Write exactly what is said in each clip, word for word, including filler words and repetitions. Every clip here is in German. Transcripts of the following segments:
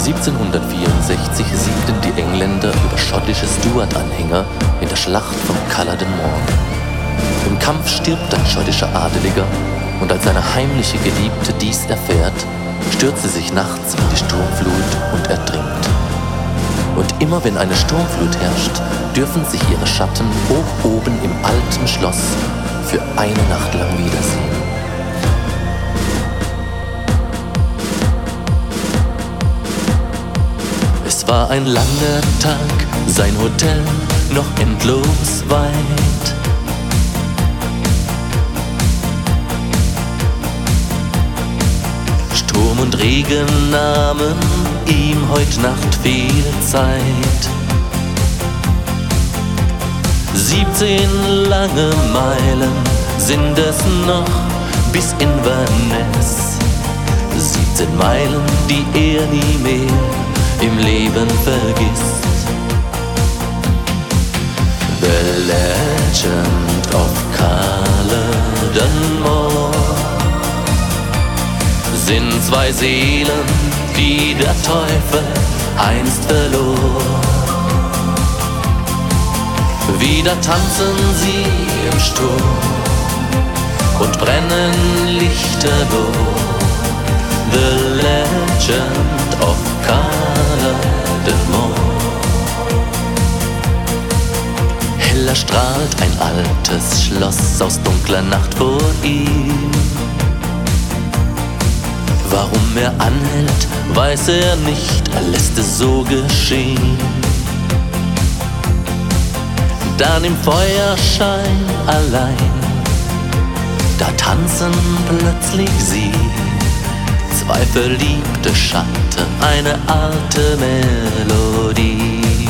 siebzehnhundertvierundsechzig siegten die Engländer über schottische Stuart-Anhänger in der Schlacht von Culloden Moor. Im Kampf stirbt ein schottischer Adeliger, und als seine heimliche Geliebte dies erfährt, stürzt sie sich nachts in die Sturmflut und ertrinkt. Und immer wenn eine Sturmflut herrscht, dürfen sich ihre Schatten hoch oben im alten Schloss für eine Nacht lang wiedersehen. Es war ein langer Tag, sein Hotel noch endlos weit. Sturm und Regen nahmen ihm heut Nacht viel Zeit. Siebzehn lange Meilen sind es noch bis Inverness. Siebzehn Meilen, die er nie mehr im Leben vergisst. The Legend of Culloden Moor sind zwei Seelen, die der Teufel einst verlor. Wieder tanzen sie im Sturm und brennen lichterloh. The Legend of Culloden Moor. Heller strahlt ein altes Schloss aus dunkler Nacht vor ihm. Warum er anhält, weiß er nicht, er lässt es so geschehen. Dann im Feuerschein allein, da tanzen plötzlich sie, zwei verliebte Schatten, eine alte Melodie.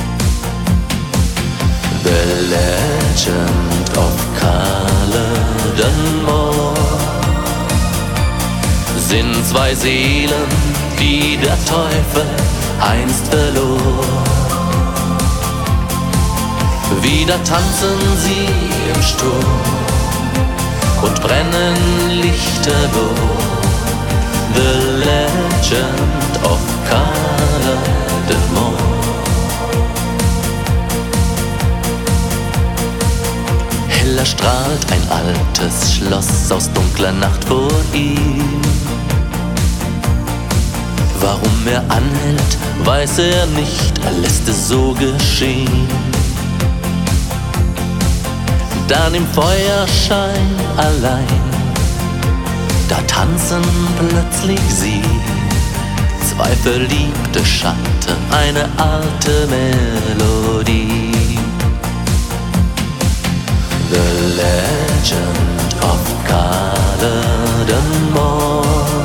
The Legend of Culloden Moor sind zwei Seelen, die der Teufel einst verlor. Wieder tanzen sie im Sturm und brennen lichterloh. The Legend of Culloden Moor. Heller strahlt ein altes Schloss aus dunkler Nacht vor ihm. Warum er anhält, weiß er nicht, er lässt es so geschehen. Dann im Feuerschein allein, da tanzen plötzlich sie, zwei verliebte Schatten, eine alte Melodie. The Legend of Culloden Moor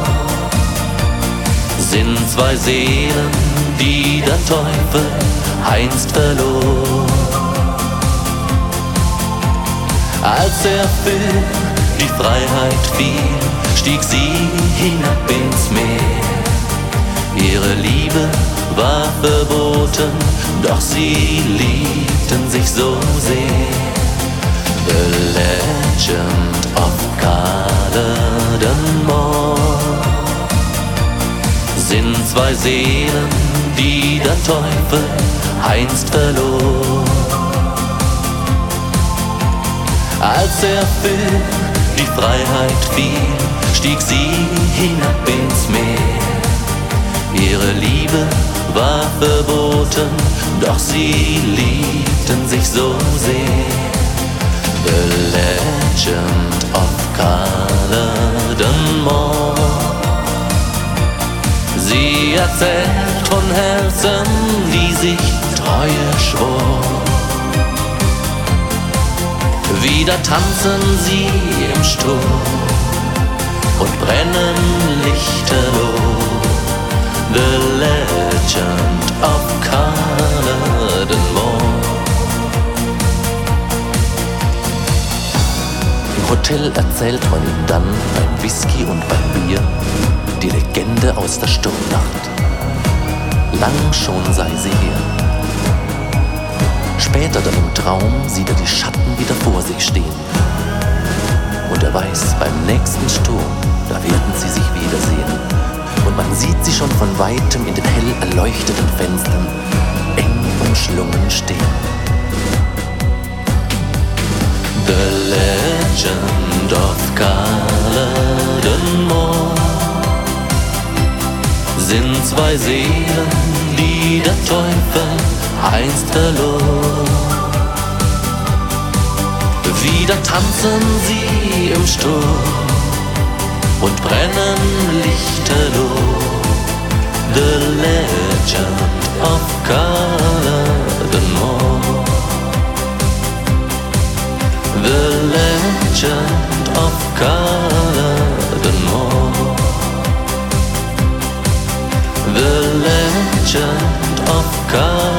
sind zwei Seelen, die der Teufel einst verlor. Als er für die Freiheit fiel, stieg sie hinab ins Meer. Ihre Liebe war verboten, doch sie liebten sich so sehr. The Legend of Culloden Moor sind zwei Seelen, die der Teufel einst verlor. Als er für die Freiheit fiel, stieg sie hinab ins Meer. Ihre Liebe war verboten, doch sie liebten sich so sehr. The Legend of Culloden Moor. Sie erzählt von Herzen, die sich Treue schwor. Wieder tanzen sie im Sturm und brennen lichterloh. The Legend of Culloden Moor. Im Hotel erzählt man ihm dann beim Whisky und beim Bier die Legende aus der Sturmnacht. Lang schon sei sie her. Später dann im Traum sieht er die Schatten wieder vor sich stehen. Und er weiß, beim nächsten Sturm, da werden sie sich wiedersehen. Und man sieht sie schon von Weitem in den hellen erleuchteten Fenstern eng umschlungen stehen. The Legend of Culloden Moor sind zwei Seelen, die der Teufel einst verlor. Wieder tanzen sie im Sturm und brennen lichterloh. The Legend of Culloden Moor. The Legend of Culloden Moor. The Legend of Culloden Moor.